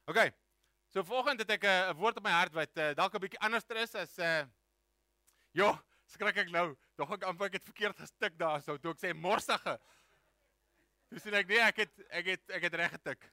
Okay, so vanoggend het ek 'n woord op my hart wat dalk 'n bietjie anders is as skrik ek nou, dog ek amper ek het verkeerd gestik daar so, toe ek sê morsige. Toe sê ek nee, ek het reg getik.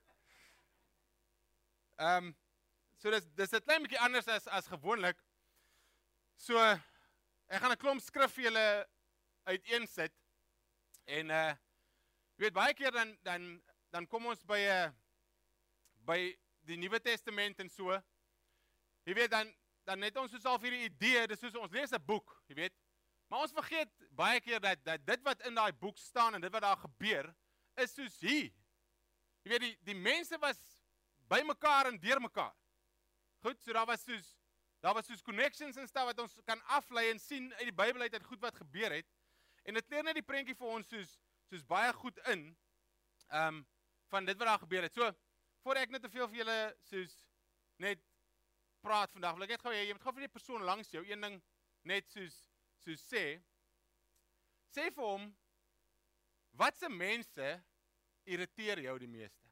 So dis 'n klein bietjie anders as gewoonlik. So ek gaan 'n klomp skrif vir julle uiteensit en jy weet baie keer dan kom ons by die Nuwe Testament en so. Jy weet dan net ons soos al vir die idee, dis soos ons lees 'n boek, jy weet. Maar ons vergeet baie keer dat dit wat in daai boek staan en dit wat daar gebeur is soos hier. Jy weet die mense was by mekaar en deur mekaar. Goed, so daar was soos connections en stuff wat ons kan aflei en sien uit die Bybel uit goed wat gebeur het. En dit leer net die prentjie vir ons soos baie goed in van dit wat daar gebeur het. So voor ek net te veel vir julle soos net praat vandag, wil ek net gou jy moet gou vir die persoon langs jou een ding net soos sê vir hom, watse mense irriteer jou die meeste?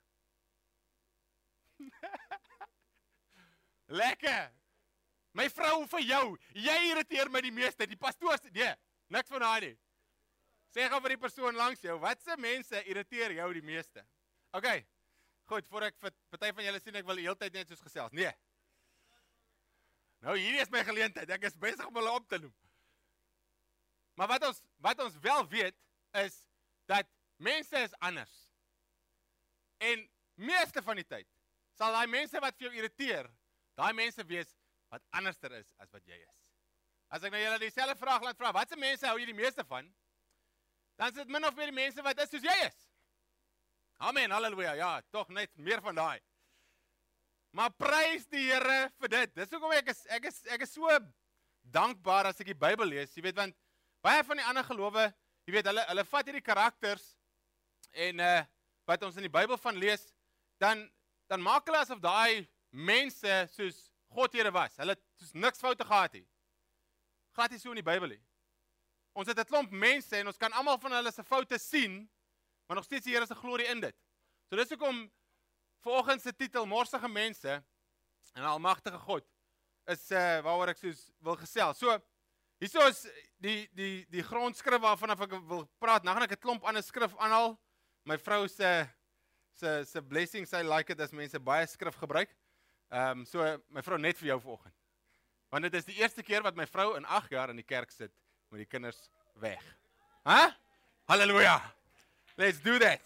Lekker! My vrou vir jou, jy irriteer my die meeste, die pastoor sê, nee, niks van daai nie. Sê gou vir die persoon langs jou, watse mense irriteer jou die meeste? Okay. Goed, voor ek vir party van julle sien ek wil die hele tyd net soos gesels. Nee. Nou hierdie is my geleentheid. Ek is besig om hulle op te noem. Maar wat ons wel weet is dat mense is anders. En meeste van die tyd sal daai mense wat vir jou irriteer, daai mense wees wat anderster is as wat jy is. As ek nou julle dieselfde vraag laat vra, watse mense hou jy die meeste van? Dan is dit min of meer die mense wat is soos jy is. Amen, halleluja, ja, tog net meer van daai. Maar prys die Here vir dit. Dis hoekom ek is so dankbaar as ek die Bybel lees, jy weet, want baie van die ander gelowe, jy weet, hulle vat hierdie karakters en wat ons in die Bybel van lees, dan maak hulle asof daai mense soos godhede was. Hulle het soos niks foute gehad nie. Glad nie so in die Bybel nie. Ons het 'n klomp mense en ons kan almal van hulle se foute sien, maar nog steeds die Here se glorie in dit. So dis hoekom vanoggend se titel morsige mense en almagtige God is waaroor ek soos wil gesels. So hierso is die grondskrif waarvan ek wil praat. Nou gaan ek 'n klomp ander skrif aanhaal. My vrou se blessing, sy like it as mense baie skrif gebruik. So my vrou net vir jou vanoggend. Want dit is die eerste keer wat my vrou in 8 jaar in die kerk sit met die kinders weg. Hæ? Halleluja. Let's do that.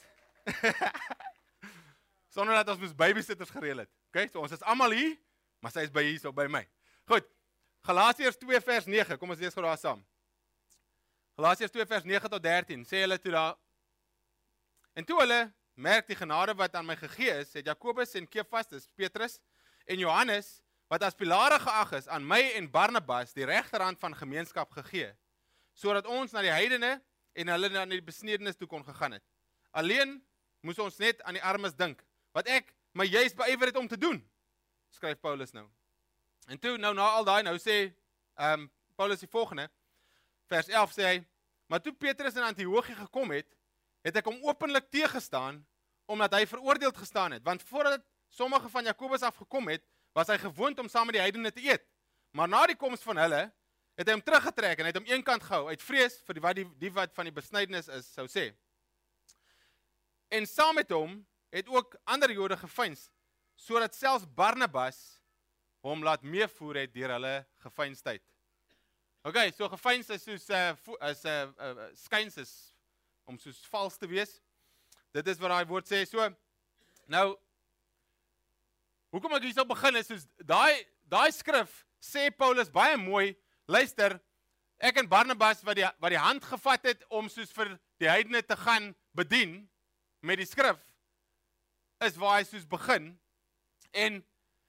Sonder dat ons mos babysitters gereël het. Okay, so ons is almal hier, maar sy is hierso by my. Goed. Galasiërs 2 vers 9. Kom ons lees gou daar saam. Galasiërs 2 vers 9 tot 13. Sê hulle toe daar: En toe hulle merk die genade wat aan my gegee is, het Jakobus en Kefas, dis Petrus, en Johannes, wat as pilare geag is, aan my en Barnabas die regterhand van gemeenskap gegee, sodat ons na die heidene en hulle na die besnedenis toe kon gegaan het. Alleen moes ons net aan die armes dink, wat ek my juis beywer het om te doen, skryf Paulus nou. En toe, nou na al daai, nou sê Paulus die volgende, vers 11 sê hy, maar toe Petrus in Antiochië gekom het ek hom openlik teëgestaan, omdat hy veroordeeld gestaan het, want voordat sommige van Jakobus afgekom het, was hy gewoond om saam met die heidene te eet. Maar na die koms van hulle, het hy hom teruggetrek en hy het hom eenkant gehou, uit vrees vir die wat van die besnydenis is, sou sê. En saam met hom het ook ander Jode gevyns, sodat selfs Barnabas hom laat meevoer het deur hulle geveinsdheid. Okay, so gevyns is soos skyns is om soos vals te wees. Dit is wat daai woord sê. So nou hoekom ek hierso begin is soos daai skrif sê Paulus baie mooi, luister, ek en Barnabas wat die hand gevat het om soos vir die heidene te gaan bedien met die skrif, is waar hy soos begin. En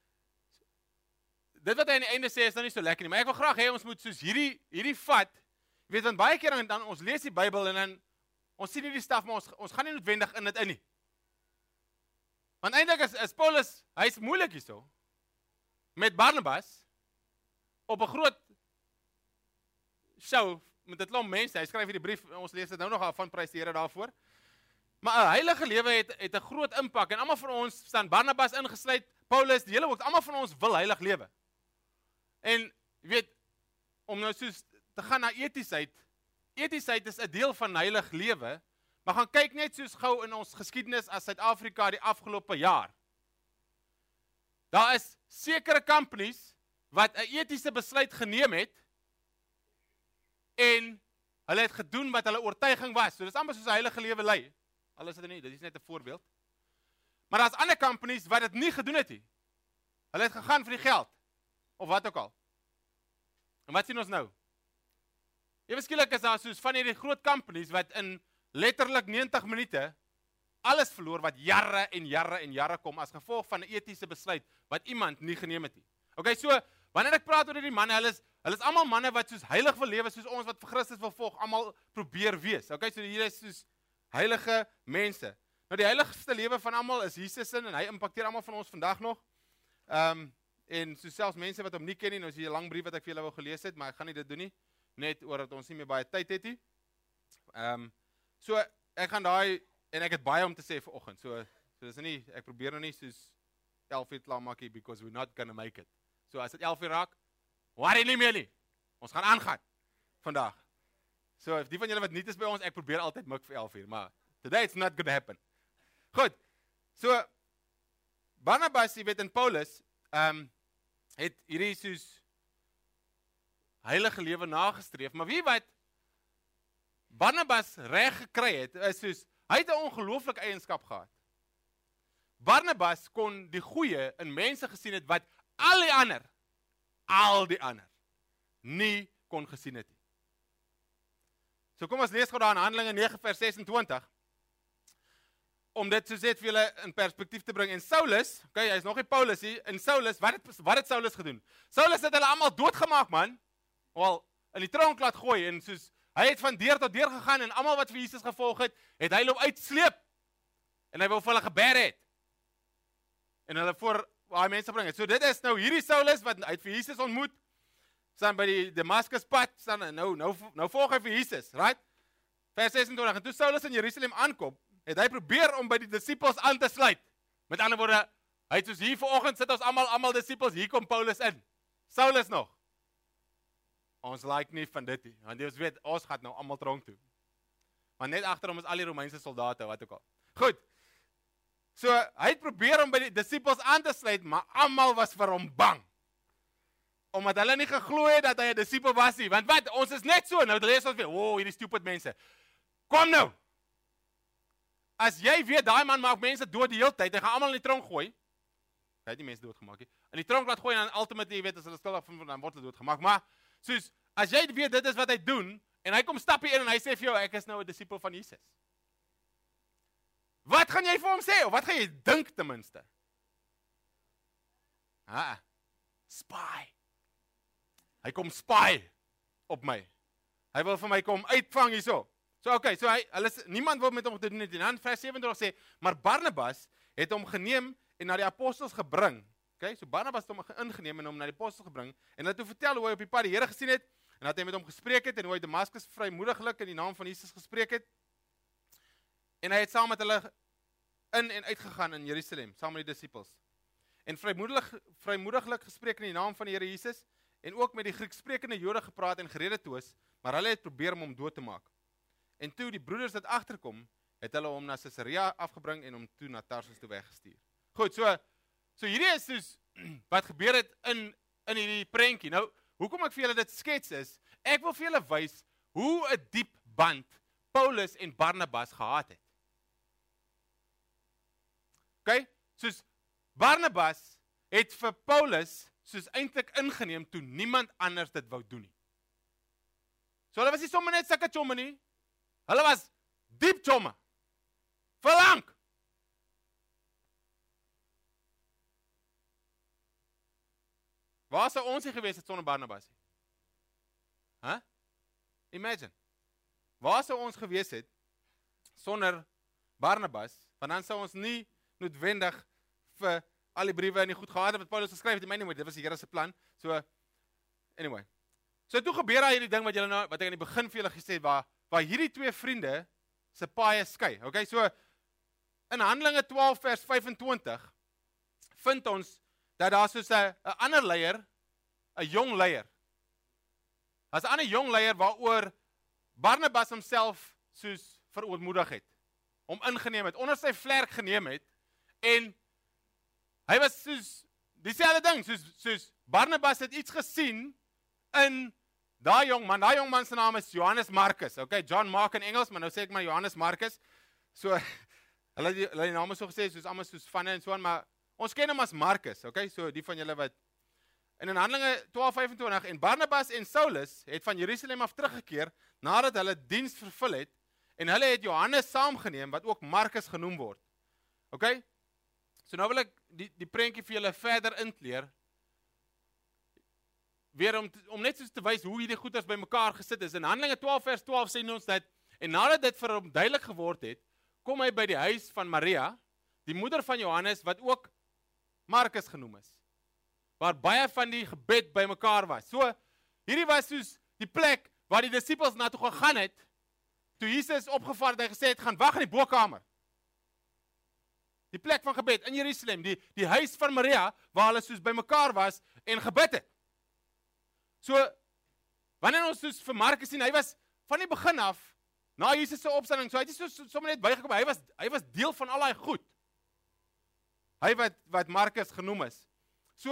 dit wat hy aan die einde sê is nou nie so lekker nie, maar ek wil graag hê ons moet soos hierdie vat, jy weet, want baie keer dan ons lees die Bybel en dan ons sien hierdie staf, maar ons gaan nie noodwendig in dit in nie. Want eintlik is Paulus, hy is moeilik hierso, met Barnabas, op 'n groot show, met 'n klomp mense, hy skryf hierdie brief, ons lees dit nou nog af, van prys die Here daarvoor. Maar 'n heilige lewe het 'n groot impak en almal van ons staan Barnabas ingesluit, Paulus, die hele woord, almal van ons wil heilig lewe. En, jy weet, om nou soos te gaan na etiesheid is 'n deel van heilig lewe, maar gaan kyk net soos gou in ons geskiedenis as Suid-Afrika die afgelope jaar. Daar is sekere companies wat 'n etiese besluit geneem het, en hulle het gedoen wat hulle oortuiging was. So dis amper soos 'n heilige lewe lei. Al is dit nie, dit is net 'n voorbeeld. Maar daar's ander companies wat dit nie gedoen het nie. Hulle het gegaan vir die geld, of wat ook al. En wat sien ons nou? Ewe skielik is daar soos van hierdie groot companies wat in letterlik 90 minute alles verloor wat jare en jare en jare kom as gevolg van 'n etiese besluit wat iemand nie geneem het nie. Okay, so wanneer ek praat oor hierdie manne, hulle is almal manne wat soos heilig wil lewe, soos ons wat vir Christus wil volg, almal probeer wees. Okay, so hier is soos heilige mense. Nou die heiligste lewe van almal is Jesus in, en hy impakteer almal van ons vandag nog. En so selfs mense wat hom nie ken nie, nou is hier 'n lang brief wat ek vir julle wou gelees het, maar ek gaan nie dit doen nie, net omdat ons nie meer baie tyd het nie. So ek gaan daai, en ek het baie om te sê vanoggend. So dis nie, ek probeer nou nie soos 11 uur klaar maak nie, because we're not gonna make it. So as dit 11 uur raak, worry nie meer nie. Ons gaan aangaan vandag. So die van julle wat nuut is by ons, ek probeer altyd mik vir 11 uur, maar today it's not gonna happen. Goed. So Barnabas, jy weet, en Paulus het hierdie soos heilige lewe nagestreef, maar wie wat Barnabas reg gekry het, is soos hy het 'n ongelooflike eienskap gehad. Barnabas kon die goeie in mense gesien het wat al die ander nie kon gesien het nie. So kom ons lees gou daar in Handelinge 9 vers 26. Om dit soos net vir julle in perspektief te bring. En Saulus, okay, hy is nog nie Paulus nie, en Saulus, wat het Saulus gedoen? Saulus het hulle almal doodgemaak, man. Wel, in die tronk laat gooi, en soos, hy het van deur tot deur gegaan, en almal wat vir Jesus gevolg het hy loop uitsleep, en hy wou vir hulle geber het, en hulle voor daai mense bring het. So dit is nou hierdie Saulus, wat hy het vir Jesus ontmoet, staan by die Damaskuspad, staan nou volg hy vir Jesus, right? Vers 26, en toe Saulus in Jerusalem aankom, het hy probeer om by die disippels aan te sluit. Met ander woorde, hy het soos hier vanoggend sit ons almal disippels, hier kom Paulus in. Saulus nog. Ons like nie van dit nie, want ons weet, ons gaan nou almal tronk toe. Maar net agter hom is al die Romeinse soldate, wat ook al. Goed. So, hy het probeer om by die disippels aan te sluit, maar almal was vir hom bang. Omdat hulle nie geglo het dat hy 'n disipel was nie. Want wat, ons is net so, nou lees ons weer, hierdie stupid mense. Kom nou. As jy weet, daai man maak mense dood die hele tyd, hy gaan almal in die tronk gooi. Hy het nie mense doodgemaak nie. In die tronk laat gooi en dan ultimately, jy weet, as hulle skuldig vind, dan word hulle doodgemaak. Maar, soos, as jy weet, dit is wat hy doen, en hy kom stap hier in en hy sê vir jou, ek is nou 'n disipel van Jesus. Wat gaan jy vir hom sê? Of wat gaan jy dink ten minste? Spy. Hy kom spy op my. Hy wil vir my kom uitvang hierso. So okay, so niemand wil met hom te doen het. En dan vers 27 sê, maar Barnabas het hom geneem en na die apostels gebring. Okay, so Barnabas het hom ingeneem en hom na die apostels gebring en het toe vertel hoe hy op die pad die Here gesien het en dat hy met hom gespreek het en hoe hy Damaskus vrymoediglik in die naam van Jesus gespreek het. En hy het saam met hulle in en uitgegaan in Jerusalem, saam met die disippels. En vrymoediglik gespreek in die naam van die Here Jesus en ook met die Grieksprekende Jode gepraat en gerede toes, maar hulle het probeer om hom dood te maak. En toe die broeders dit agterkom, het hulle hom na Caesarea afgebring en hom toe na Tarsus toe weggestuur. Goed, so hierdie is soos wat gebeur het in hierdie prentjie. Nou, hoekom ek vir julle dit skets is, ek wil vir julle wys hoe 'n diep band Paulus en Barnabas gehad het. Okay? Soos Barnabas het vir Paulus soos eintlik ingeneem toe niemand anders dit wou doen nie. So hulle was nie sommer net sulke chomme nie. Hulle was diep chomme. Verlang. Waar sou ons hier gewees het sonder Barnabas? Imagine. Waar sou ons gewees het sonder Barnabas? Want dan sou ons nie noodwendig vir al die briewe en die goed gehad het wat Paulus geskryf het in my nie, dit was die Here se plan. So anyway. So toe gebeur daar hierdie ding wat julle nou wat ek aan die begin vir julle gesê het waar hierdie twee vriende se paaie skei. Okay, so in Handelinge 12 vers 25 vind ons dat daar soos 'n ander leier, 'n jong leier. As 'n ander jong leier waaroor Barnabas homself soos verootmoedig het, hom ingeneem het, onder sy vlerk geneem het, en hy was soos dieselfde ding, soos Barnabas het iets gesien in daai jong man se naam is Johannes Markus, okay, John Mark in Engels, maar nou sê ek maar Johannes Markus, so, hulle die name so gesê, soos allemaal soos vanne en so aan, maar ons ken hom as Markus, okay, so die van julle wat, en in Handelinge 12:25, en Barnabas en Saulus het van Jerusalem af teruggekeer, nadat hulle diens vervul het, en hulle het Johannes saamgeneem, wat ook Markus genoem word, okay, so nou wil ek die prentjie vir julle verder inkleer, weer om net soos te wys hoe hierdie goeders by mekaar gesit is. In Handelinge 12:12 sê ons dat, en nadat dit vir hom duidelik geword het, kom hy by die huis van Maria, die moeder van Johannes, wat ook Markus genoem is, waar baie van die gebed by mekaar was. So, hierdie was soos die plek waar die disippels na toe gegaan het, toe Jesus opgevaar het, hy gesê het, gaan wag in die bokamer. Die plek van gebed in Jerusalem, die huis van Maria, waar hulle soos by mekaar was en gebid het. So, wanneer ons soos vir Markus sien, hy was van die begin af, na Jesus se opstanding, so hy het nie sommer net bygekom, hy was deel van al die goed. Hy wat Markus genoem is. So,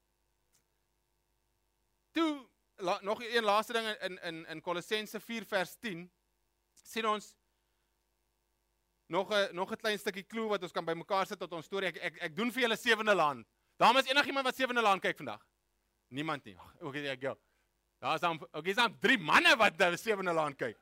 toe, nog een laaste ding in Kolossense 4:10, sien ons, nog 'n klein stukkie clue wat ons kan by mekaar sit tot ons storie. Ek doen vir julle sewende laan. Dames, enigiemand wat sewende laan kyk vandag? Niemand nie. Okay, ek gou. Daar is dan 3 manne wat na die sewende laan kyk.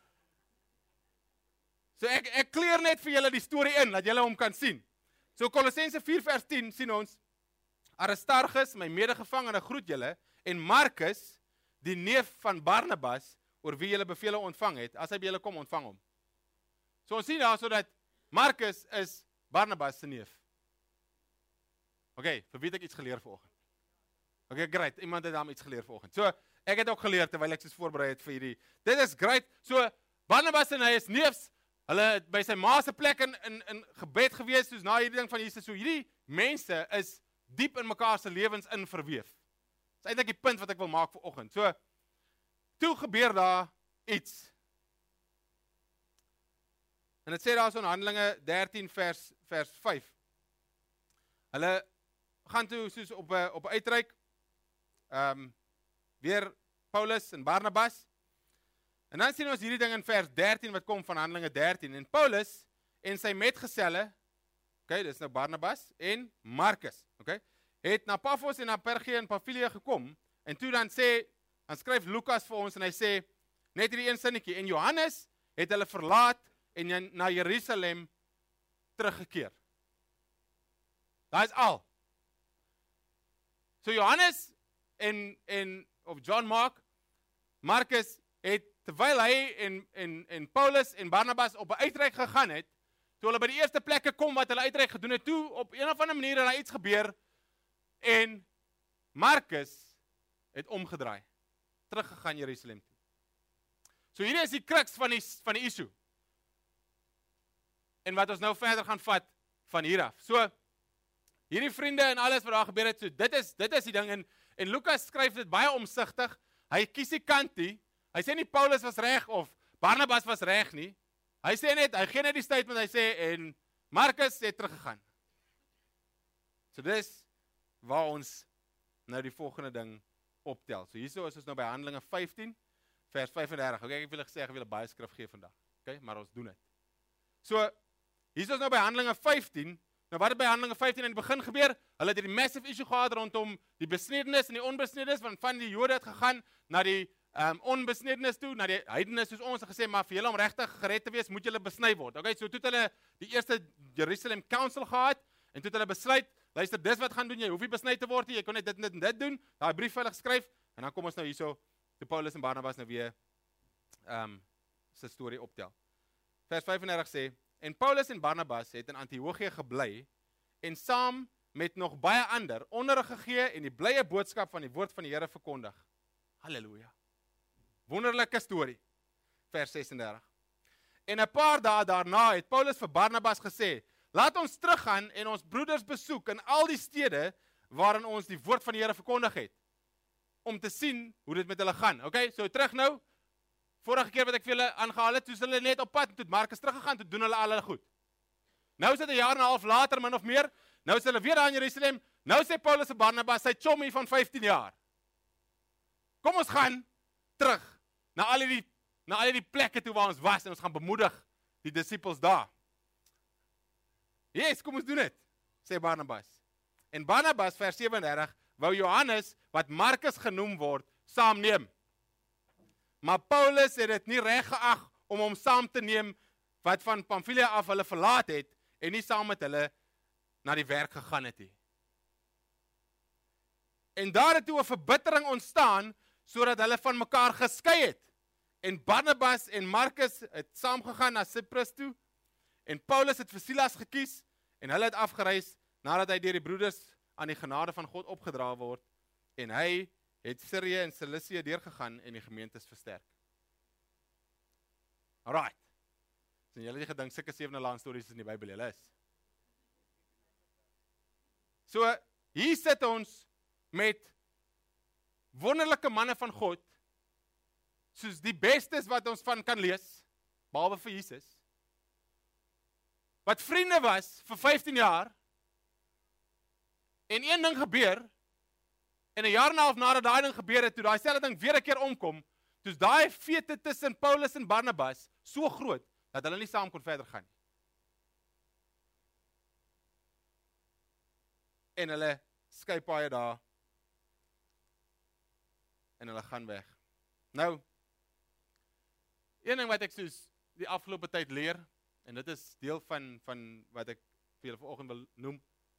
So ek kleer net vir julle die storie in, dat julle hom kan sien. So Kolossense 4:10 sien ons, Aristarchus, my medegevangene, groet julle, en Markus, die neef van Barnabas, oor wie julle bevele ontvang het, as hy by julle kom, ontvang hom. So ons sien daar so dat Markus is Barnabas se neef. Okay, vir wie het ek iets geleer vanoggend? Okay, great, iemand het daar iets geleer vanoggend. So, ek het ook geleer terwyl ek soos voorberei het vir hierdie. Dit is great. So, Barnabas en hy is neefs, hulle het by sy ma se plek in gebed gewees, soos na hierdie ding van Jesus. So, hierdie mense is diep in mekaar se lewens in verweef. Dis eintlik die punt wat ek wil maak vanoggend. So, toe gebeur daar iets. En dit sê daar so in Handelinge 13 vers 5. Hulle gaan toe soos op 'n uitreik, weer Paulus en Barnabas. En dan sien ons hierdie ding in vers 13 wat kom van Handelinge 13. En Paulus en sy metgeselle, okay, dis nou Barnabas en Markus, okay, het na Paphos en na Perge en Pamfilië gekom. En toe dan skryf Lukas vir ons en hy sê, net hierdie een sinnetjie, en Johannes het hulle verlaat en na Jerusalem teruggekeer. Daai is al. So Johannes of John Markus het, terwyl hy en Paulus en Barnabas op 'n uitreik gegaan het, toe hulle by die eerste plekke kom wat hulle uitreik gedoen het, toe op een of ander manier het daar iets gebeur, en Markus het omgedraai, teruggegaan Jerusalem toe. So hierdie is die crux van die issue. En wat ons nou verder gaan vat van hier af. So, hierdie vriende en alles wat daar gebeur het, so dit is die ding, en Lukas skryf dit baie omsigtig, hy kies die kant nie, hy sê nie Paulus was reg of Barnabas was reg nie, hy sê net, hy gee net die statement, hy sê, en Markus het teruggegaan. So dis waar ons nou die volgende ding optel. So hierso is ons nou by Handelinge 15, vers 35, okay, ek wil gesê, ek wil baie skrif gee vandag, okay, maar ons doen dit. So, hier is ons nou by Handelinge 15, nou wat het by Handelinge 15 in die begin gebeur? Hulle het die massive issue gehad rondom die besnedenis en die onbesnedenis, want van die Jode het gegaan na die onbesnedenis toe, na die heidenes soos ons het gesê, maar vir julle om regtig gered te wees, moet julle besny word. Okay, so toe het hulle die eerste Jerusalem Council gehad, en toe het hulle besluit, luister, dis wat gaan doen, jy hoef nie besny te word nie, jy kon net dit en dit doen, daai brief hulle geskryf, en dan kom ons nou hierso, toe Paulus en Barnabas nou weer sy storie optel. Vers 35 sê, en Paulus en Barnabas het in Antiochië gebly, en saam met nog baie ander onderrig gegee en die blye boodskap van die woord van die Here verkondig. Halleluja. Wonderlike storie. Vers 36. En 'n paar dae daarna het Paulus vir Barnabas gesê, laat ons teruggaan en ons broeders besoek in al die stede waarin ons die woord van die Here verkondig het, om te sien hoe dit met hulle gaan. Okay, so terug nou, vorige keer wat ek vir julle aangehaal het, toe hulle net op pad, toe Markus teruggegaan, toe doen hulle al hulle goed. Nou is dit 'n jaar en 'n half later, min of meer, nou is hulle weer daar in Jerusalem, nou sê Paulus en Barnabas, sy chommie van 15 jaar, kom ons gaan terug, na al die plekke toe waar ons was, en ons gaan bemoedig die disippels daar. Yes, kom ons doen dit, sê Barnabas. En Barnabas, vers 37, wou Johannes, wat Markus genoem word, saamneem. Maar Paulus het dit nie reg geag om hom saam te neem, wat van Pamfilia af hulle verlaat het, en nie saam met hulle na die werk gegaan het nie. En daar het toe 'n verbittering ontstaan, sodat hulle van mekaar geskei het. En Barnabas en Markus het saamgegaan na Cyprus toe, en Paulus het vir Silas gekies, en hulle het afgereis, nadat hy deur die broeders aan die genade van God opgedra word, en hy het Sirië en Cilicië deurgegaan en die gemeentes versterk. Alright. So julle het gedink sulke 7 lang stories in die Bybel, julle is. So, hier sit ons met wonderlike manne van God, soos die bestes wat ons van kan lees, behalwe vir Jesus, wat vriende was vir 15 jaar, en een ding gebeur, en 'n jaar en 'n half nadat daai ding gebeur het, toe daai selfde ding weer 'n keer omkom, toe's daai fete tussen Paulus en Barnabas so groot, dat hulle nie saam kon verder gaan nie. En hulle skei paai daar, en hulle gaan weg. Nou, een ding wat ek soos die afgelope tyd leer, en dit is deel van wat ek vir julle vanoggend wil noem,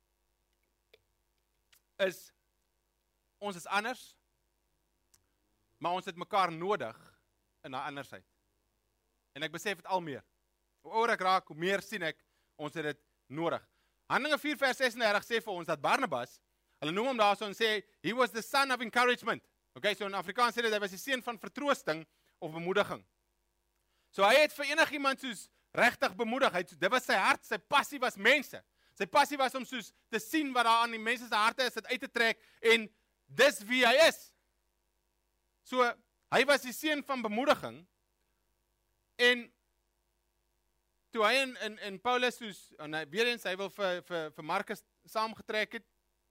is, ons is anders, maar ons het mekaar nodig in daai andersheid. En ek besef dit al meer. Hoe ouer ek raak, hoe meer sien ek, ons het dit nodig. Handelinge 4 vers 36 sê vir ons dat Barnabas, hulle noem hom daarso en sê, he was the son of encouragement. Okay, so in Afrikaans sê dit, hy was die seun van vertroosting of bemoediging. So hy het vir enigiemand soos regtig bemoedig, dit was sy hart, sy passie was mense. Sy passie was om soos te sien wat daar aan die mense se harte is, dit uit te trek, en dis wie hy is. So, hy was die seun van bemoediging, en toe hy en Paulus soos, en weer eens, hy wil vir Markus saamgetrek het,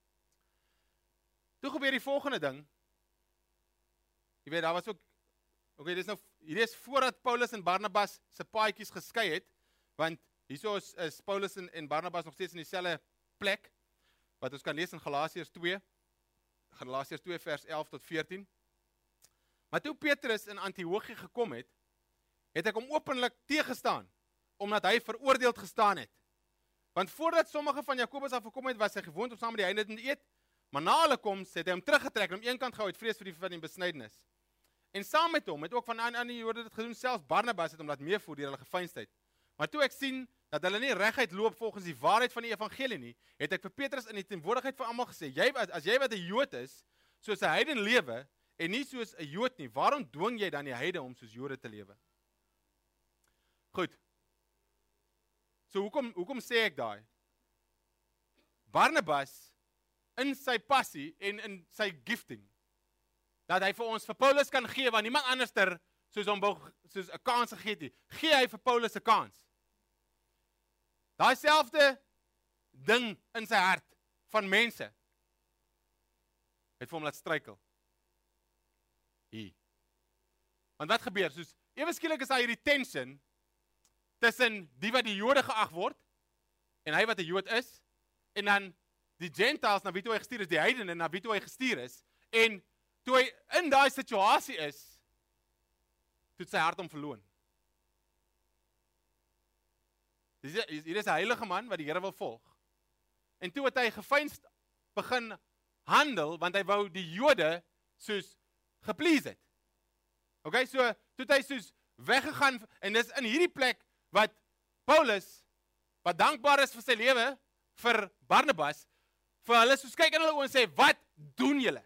toe gebeur die volgende ding, jy weet, daar was ook, okay, hier is voordat Paulus en Barnabas se paadjies geskei het, want hierso is Paulus en Barnabas nog steeds in dieselfde plek, wat ons kan lees in Galasiërs 2 vers 11 tot 14. Maar toe Petrus in Antiochië gekom het, het ek hom openlik teëgestaan, omdat hy veroordeeld gestaan het. Want voordat sommige van Jakobus af gekom het, was hy gewoond om saam met die heidene te eet, maar na hulle koms het hy hom teruggetrek en om een kant gehou uit vrees vir die besnydenis. En saam met hom het ook van aan die Jode dit gedoen, selfs Barnabas het hom laat meevoer deur hulle gefeinsheid. Maar toe ek sien dat hulle nie reguit loop volgens die waarheid van die evangelie nie, het ek vir Petrus in die teenwoordigheid van almal gesê, as jy wat 'n Jood is, soos 'n heiden lewe, en nie soos 'n Jood nie, waarom dwing jy dan die heide om soos Jode te lewe? Goed. So hoekom sê ek daai? Barnabas, in sy passie en in sy gifting, dat hy vir ons, vir Paulus kan gee, want niemand anderster soos 'n kans gegee het nie, gee hy vir Paulus 'n kans. Daai selfde ding in sy hart, van mense, het vir hom laat struikel. Hier. Want wat gebeur? Soos, ewe skielik is daar hierdie tension, tussen die wat die Jode geag word, en hy wat 'n Jood is, en dan die Gentiles, na wie toe hy gestuur is, die heidene, na wie toe hy gestuur is, en toe hy in daai situasie is, toe sy hart hom verloon. Hier is 'n heilige man, wat die Here wil volg, en toe het hy gefeins begin handel, want hy wou die Jode, soos, geplease het. Okay, so, toe het hy soos, weggegaan, en dis in hierdie plek, wat Paulus, wat dankbaar is vir sy lewe, vir Barnabas, vir hulle soos kyk in hulle oë en sê, wat doen julle?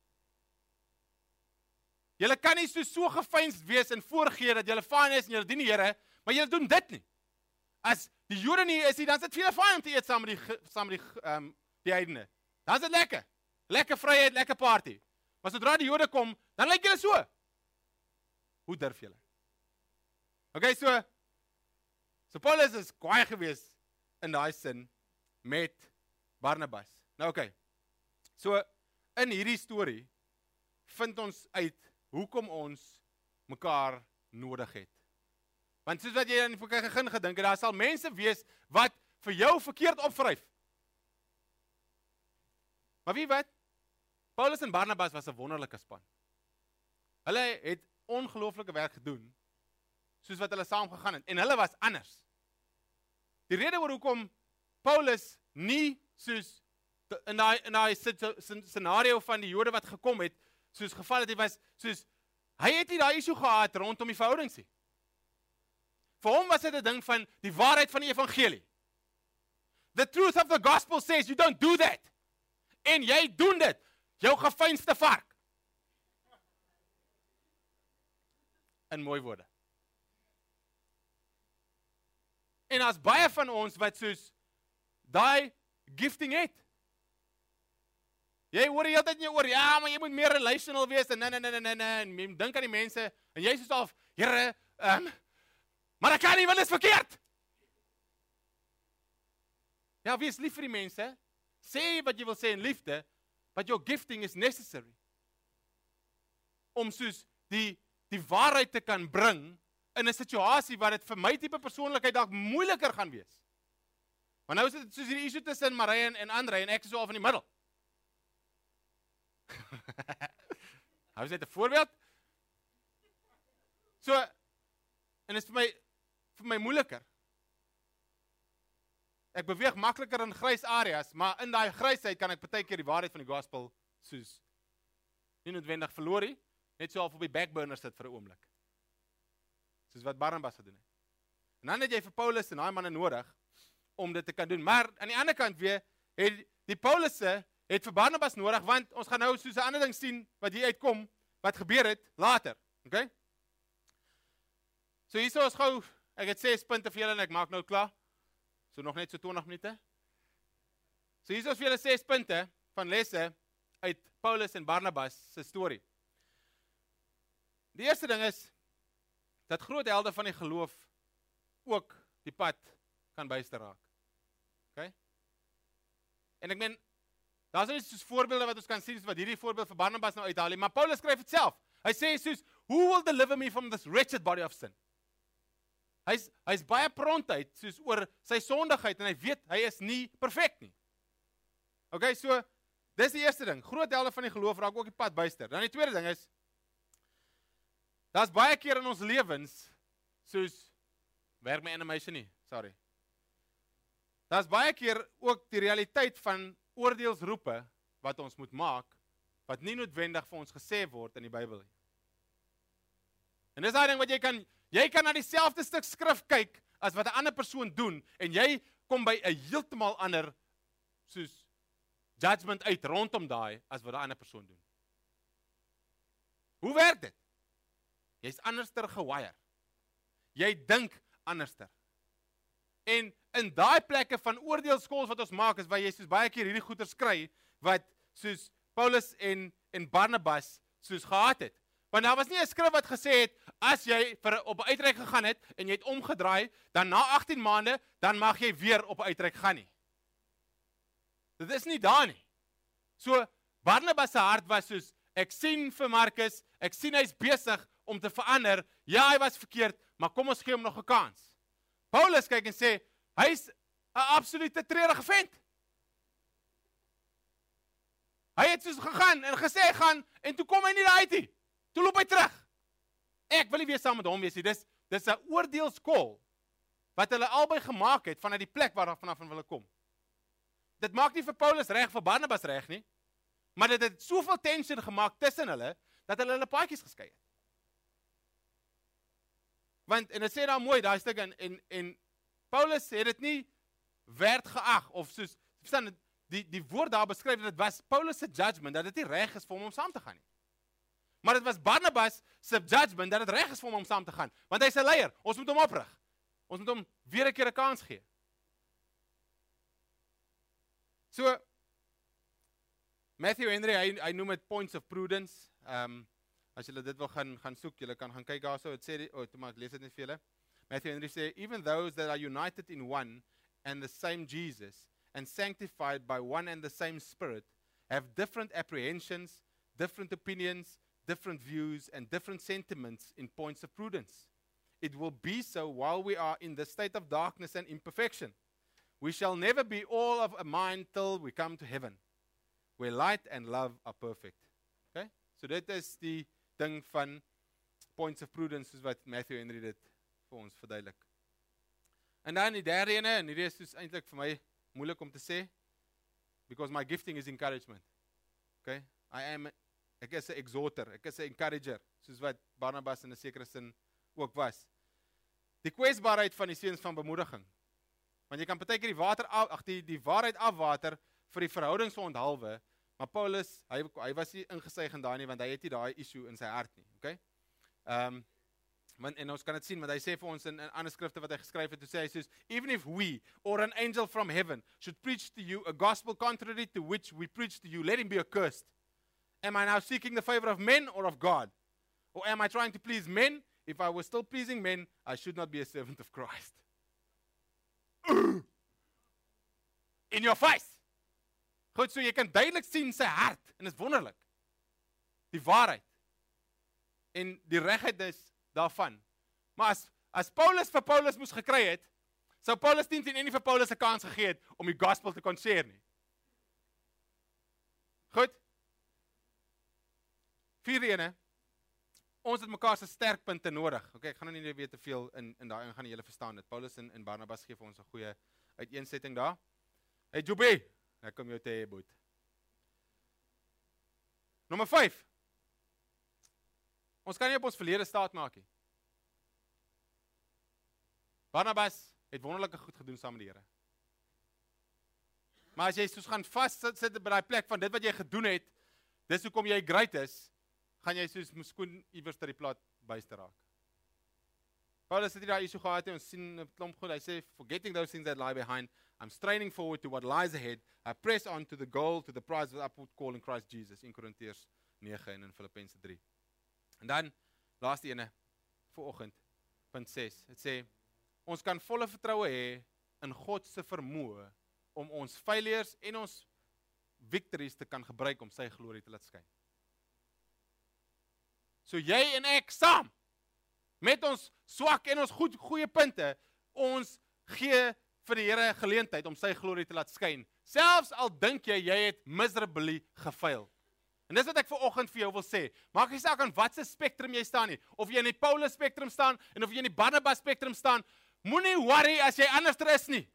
Julle kan nie so gefeinst wees en voorgee dat julle fyn is en julle dien die Here, maar julle doen dit nie. As die Jode nie is nie, dan is dit vir hulle fyn om te eet saam met die heidene. Dan is dit lekker. Lekker vryheid, lekker party. Maar sodra die Jode kom, dan lyk julle so. Hoe durf julle? Okay, so Paulus is kwaai gewees in daai sin met Barnabas. Nou okay. So in hierdie storie vind ons uit hoekom ons mekaar nodig het. Want soos wat jy aan die begin gedink het, daar sal mense wees wat vir jou verkeerd opvryf. Maar wie weet? Paulus en Barnabas was 'n wonderlike span. Hulle het ongelooflike werk gedoen, soos wat hulle saam gegaan het, en hulle was anders. Die rede oor hoekom Paulus nie soos in daai scenario van die Jode wat gekom het, soos geval het, hy het nie daai issue gehad rondom die verhoudings nie. Vir hom was dit 'n ding van die waarheid van die evangelie. The truth of the gospel says you don't do that. En jy doen dit. Jou gefeinste vark. In mooi woorde. En as baie van ons wat soos daai gifting het. Jy hoor die hele tyd in jou oor, ja, maar jy moet meer relational wees en en jy dink aan die mense en jy sê self, Here, maar ek kan nie, want dit is verkeerd. Ja, wees lief vir die mense. Sê wat jy wil sê in liefde, but your gifting is necessary. Om soos die waarheid te kan bring in 'n situasie waar dit vir my tipe persoonlikheid dalk moeiliker gaan wees. Maar nou is dit soos hierdie issue tussen Marie en Andre en ek is so al in die middel. Hou is net 'n voorbeeld. So, en dit is vir my moeiliker. Ek beweeg makliker in grys areas, maar in daai grysheid kan ek baie keer die waarheid van die gospel soos nie noodwendig verloor nie, net so half op die backburner sit vir 'n oomblik. Soos wat Barnabas gedoen het. En dan het jy vir Paulus en daai manne nodig om dit te kan doen. Maar aan die ander kant weer, het die Paulusse het vir Barnabas nodig, want ons gaan nou soos 'n ander ding sien wat hier uitkom, wat gebeur het later. Okay? So hierso is gou, ek het 6 punte vir julle en ek maak nou klaar. So nog net so 20 minute. So hierso is vir julle 6 punte van lesse uit Paulus en Barnabas se storie. Die eerste ding is dat groot helde van die geloof ook die pad kan byster raak. Okay? En ek meen, daar's nie soos voorbeelde wat ons kan sien, wat hierdie voorbeeld vir Barnabas nou uithaal nie, maar Paulus skryf dit self. Hy sê soos, who will deliver me from this wretched body of sin? Hy's baie prontuit soos oor sy sondigheid en hy weet hy is nie perfek nie. Okay, so dis die eerste ding. Groot helde van die geloof raak ook die pad byster. Dan die tweede ding is daar's baie keer in ons lewens soos werk my animation nie, sorry. Daar's baie keer ook die realiteit van oordeelsroepe wat ons moet maak wat nie noodwendig vir ons gesê word in die Bybel nie. En dis daai ding wat jy kan na dieselfde stuk skrif kyk as wat 'n ander persoon doen en jy kom by 'n heeltemal ander soos judgment uit rondom daai as wat 'n ander persoon doen. Hoe werk dit? Jy's anderster gewire. Jy dink anderster. En in daai plekke van oordeelskols wat ons maak is waar jy soos baie keer hierdie goeie skry wat soos Paulus en Barnabas soos gehad het. Want daar was nie 'n skrif wat gesê het as jy op 'n uitreik gegaan het en jy het omgedraai, dan na 18 maande dan mag jy weer op 'n uitreik gaan nie. Dit is nie daar nie. So Barnabas se hart was soos ek sien vir Markus, ek sien hy's besig om te verander. Ja, hy was verkeerd, maar kom ons gee hom nog 'n kans. Paulus kyk en sê hy's 'n absolute treurige vent. Hy het soos gegaan en gesê hy gaan en toe kom hy nie daar uit nie. Toe loop hy terug. Ek wil nie weer saam met hom wees nie. Dis 'n oordeelskol wat hulle albei gemaak het vanuit die plek waarvan hulle kom. Dit maak nie vir Paulus reg vir Barnabas reg nie, maar dit het soveel tension gemaak tussen hulle dat hulle paadjies geskei het. Want en dit sê daar mooi daai stuk en Paulus het dit nie werd geag of soos verstaan die woord daar beskryf dat dit was Paulus se judgment dat dit nie reg is vir hom om saam te gaan nie. Maar dit was Barnabas se judgment dat dit reg is vir hom om saam te gaan, want hy's 'n leier. Ons moet hom oprig. Ons moet hom weer 'n keer 'n kans gee. So Matthew Henry, hy noem dit points of prudence. As julle dit wil gaan soek, julle kan gaan kyk daarso. Dit sê maar ek lees dit net vir julle. Matthew Henry sê, even those that are united in one and the same Jesus and sanctified by one and the same Spirit have different apprehensions, different opinions, different views, and different sentiments in points of prudence. It will be so while we are in the state of darkness and imperfection. We shall never be all of a mind till we come to heaven, where light and love are perfect. Okay? So dit is die ding van points of prudence, soos wat Matthew Henry dit vir ons verduidelik. En dan die derde ene, en hierdie is dus eintlik vir my moeilik om te sê, because my gifting is encouragement. Okay? Ek is 'n exhorter, ek is 'n encourager, soos wat Barnabas in 'n sekere sin ook was. Die kwesbaarheid van die seuns van bemoediging. Want jy kan partykeer die waarheid afwater vir die verhoudingsonthaalwe, maar Paulus, hy was nie ingesuig in daai nie, want hy het nie daai issue in sy hart nie, okay? En ons kan dit sien, want hy sê vir ons in ander skrifte wat hy geskryf het, toe sê hy soos, even if we, or an angel from heaven, should preach to you a gospel contrary to which we preach to you, let him be accursed. Am I now seeking the favor of men or of God? Or am I trying to please men? If I was still pleasing men, I should not be a servant of Christ. In your face. Goed, so jy kan duidelik sien sy hart, en dit is wonderlik. Die waarheid. En die regheid is daarvan. Maar as Paulus vir Paulus moes gekry het, sou Paulus nie vir Paulus 'n kans gegee het om die gospel te kon share nie. Goed? Vierde ene, ons het mekaar se sterkpunte nodig. Okay, ek gaan nou nie weer te veel in daai ingaan, julle verstaan dit. Paulus en Barnabas gee vir ons 'n goeie uiteensetting daar. Hey Joby, ek kom jou te hê, boet. Nommer 5. Ons kan nie op ons verlede staat maak nie. Barnabas het wonderlike goed gedoen saam met die Here. Maar as jy soos gaan sit by daai plek van dit wat jy gedoen het, dis hoekom jy great is, gaan jy soos miskoen iewers ter die plat byste raak. Paulus het daai issue gehad, ons sien 'n klomp goed, hy sê, forgetting those things that lie behind, I'm straining forward to what lies ahead, I press on to the goal, to the prize of the upward call in Christ Jesus, in Korintiërs 9 en in Filippense 3. En dan, laaste ene, vir oggend, punt 6, het sê, ons kan volle vertroue hê in God se vermoë om ons failures en ons victories te kan gebruik om sy glorie te laat skyn. So jy en ek saam, met ons swak en ons goeie punte, ons gee vir die Here geleentheid om sy glorie te laat skyn. Selfs al dink jy het miserably gefail. En dis wat ek vanoggend vir jou wil sê. Maak nie saak aan watse spektrum jy staan nie. Of jy in die Paulus spektrum staan en of jy in die Barnabas spektrum staan, moenie worry as jy anderster is nie.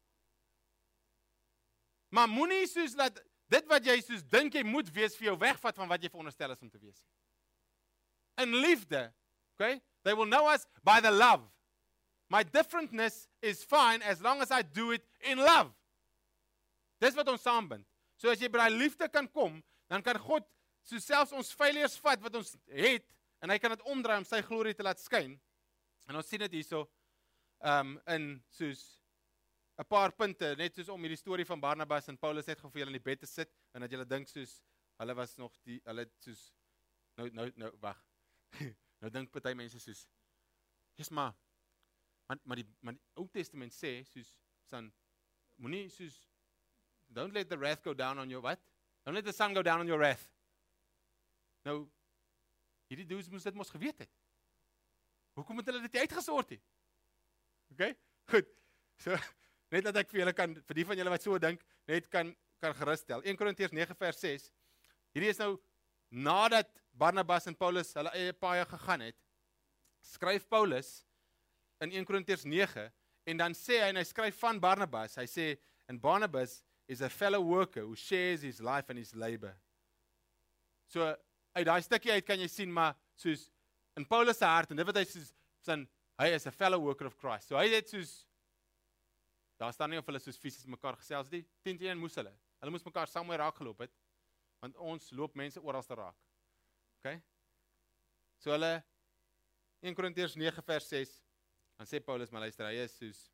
Maar moenie soos dat dit wat jy soos dink jy moet wees vir jou wegvat van wat jy veronderstel is om te wees. In liefde, okay? They will know us by the love. My differentness is fine as long as I do it in love. Dis wat ons saambind. So as jy by die liefde kan kom, dan kan God so selfs ons failures vat wat ons het, en hy kan dit omdraai om sy glorie te laat skyn. En ons sien dit hierso in soos 'n paar punte, net soos om hierdie storie van Barnabas en Paulus net gou vir julle in die bed te sit, en dat julle dink soos, hulle was nog hulle soos, wag, nou dink party mense soos, yes maar die Ou Testament sê, soos, moenie soos, don't let the wrath go down on your, what? Don't let the sun go down on your wrath. Nou, hierdie dudes moes dit mos geweet het. Hoekom het hulle dit uitgesort het? Okay, goed, so, net dat ek vir julle kan, vir die van julle wat so dink, net kan geruststel. 1 Korintiërs 9 vers 6, hierdie is nou, nadat Barnabas en Paulus hulle eie paaie gegaan het, skryf Paulus in 1 Korintiërs 9, en dan sê hy, en hy skryf van Barnabas, hy sê, and Barnabas is a fellow worker who shares his life and his labor. So, uit daai stukkie uit kan jy sien, maar soos, in Paulus se hart, en dit wat hy soos, hy is a fellow worker of Christ. So hy het soos, daar staan nie of hulle soos fisies mekaar gesels, die 10-1 moes hulle moes mekaar saam mee raak geloop het, want ons loop mense oral te raak. Okay? So hulle, 1 Korintiërs 9 vers 6, Dan sê Paulus, maar luister, hy is soos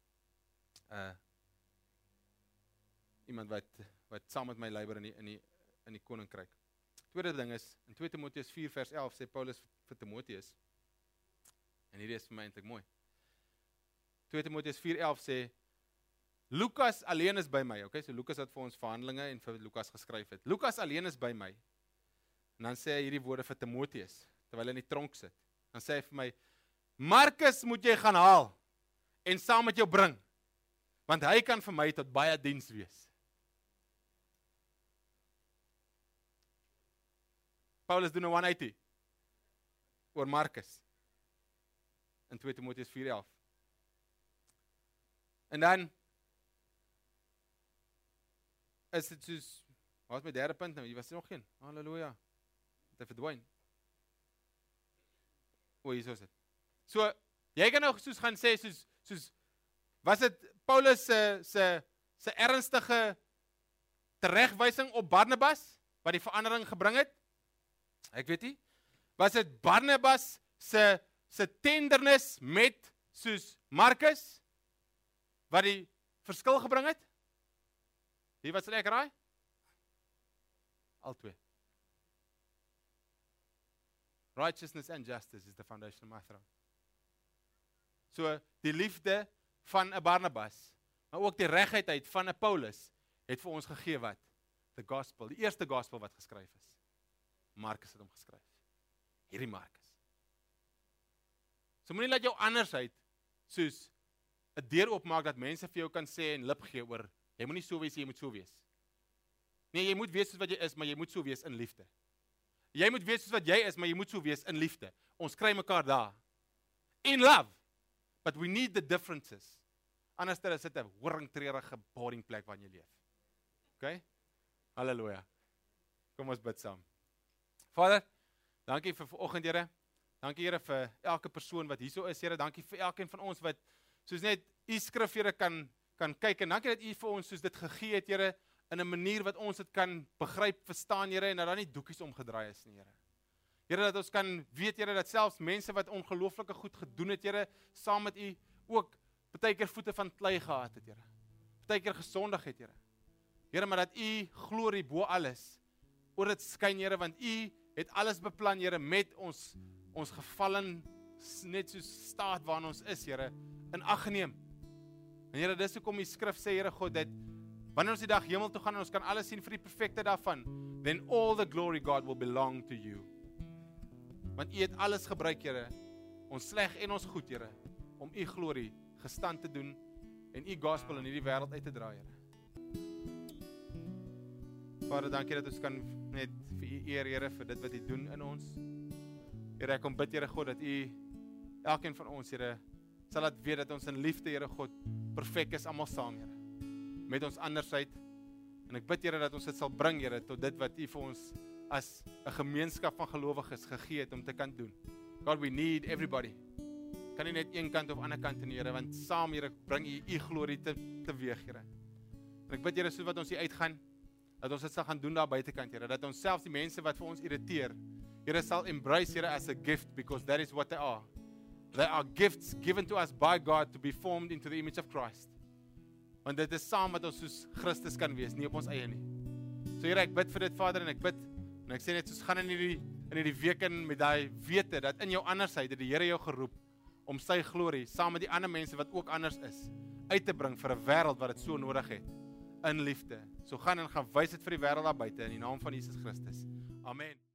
iemand wat saam met my labour in die koninkryk. Tweede ding is, in 2 Timoteus 4 vers 11 sê Paulus vir Timoteus, en hierdie is vir my eintlik mooi. 2 Timoteus 4:11 sê, Lukas alleen is by my, okay? So Lukas het vir ons verhandelinge en vir Lukas geskryf het. Lukas alleen is by my. En dan sê hy hierdie woorde vir Timoteus, terwyl hy in die tronk sit. Dan sê hy vir my, Markus moet jy gaan haal, en saam met jou bring, want hy kan vir my tot baie diens wees. Paulus doen 'n 180 oor Markus in 2 Timoteus 4:11. En dan is dit soos, wat is my derde punt nou? Hier was nog geen. Halleluja. Het hy verdwyn. O, hier is dit. So, jy kan nou soos gaan sê, soos was dit Paulus se ernstige teregwysing op Barnabas, wat die verandering gebring het? Ek weet nie. Was dit Barnabas se tendernis met soos Markus, wat die verskil gebring het? Wie wat sal ek raai? Al twee. Righteousness and justice is the foundation of my throne. So, die liefde van 'n Barnabas, maar ook die regheid van 'n Paulus, het vir ons gegee wat? The gospel, die eerste gospel wat geskryf is. Markus het hom geskryf. Hierdie Markus. So moenie laat jou andersheid soos 'n deur oopmaak dat mense vir jou kan sê en lip gee oor, jy moet nie so wees, jy moet so wees. Nee, jy moet wees soos wat jy is, maar jy moet so wees in liefde. Jy moet wees soos wat jy is, maar jy moet so wees in liefde. Ons kry mekaar daar. In love. But we need the differences. Anders is dit 'n horingtreurige boring plek waarin jy leef. Okay? Halleluja. Kom ons bid saam. Vader, dankie vir vanoggend, Here. Dankie, Here, vir elke persoon wat hierso is, Here. Dankie vir elkeen van ons wat soos net u skrif, Here, kan kyk. En dankie dat u vir ons soos dit gegee het, Here, in 'n manier wat ons dit kan begryp, verstaan, Here, en dat daar nie doekies omgedraai is nie, Here. Here, dat ons kan weet, Here, dat selfs mense wat ongelooflike goed gedoen het, Here, saam met u ook baie keer voete van klei gehad het, Here. Baie keer gesondig het, Here. Here, maar dat u glorie bo alles oor dit skyn, Here, want u het alles beplan, Here, met ons gevallen net so staat waarin ons is, Here, in ag geneem. En Here, dis hoekom die skrif sê, Here God, dat wanneer ons die dag hemel toe gaan en ons kan alles sien vir die perfekte daarvan, then all the glory, God, will belong to you. Want u het alles gebruik, Here, ons sleg en ons goed, Here, om u glorie gestand te doen en u gospel in hierdie wêreld uit te dra, Here. Vader, dankie dat ons kan net vir u eer, Here, vir dit wat u doen in ons. Here, ek kom bid, Here God, dat u elkeen van ons, Here, sal laat weet dat ons in liefde, Here God, perfek is almal saam, Here, met ons andersheid. En ek bid, Here, dat ons dit sal bring, Here, tot dit wat u vir ons as 'n gemeenskap van gelowiges gegee het om te kan doen. God, we need everybody. Kan nie net een kant of ander kant nie, Here, want saam, Here, bring u glorie teweeg, Here. En ek bid, Here, soos wat ons hier uitgaan, dat ons dit sal gaan doen daar buitekant, Here, dat ons selfs die mense wat vir ons irriteer, Here, sal embrace, Here, as a gift, because that is what they are. They are gifts given to us by God to be formed into the image of Christ. Want dit is saam wat ons soos Christus kan wees, nie op ons eie nie. So Here, ek bid vir dit, Vader, en ek bid, en ek sê net soos gaan in hierdie week in met daai wete, dat in jou andersheid, dat die Here jou geroep, om sy glorie, saam met die ander mense wat ook anders is, uit te bring vir 'n wêreld wat dit so nodig het, in liefde. So gaan wys dit vir die wêreld daar buite, in die naam van Jesus Christus. Amen.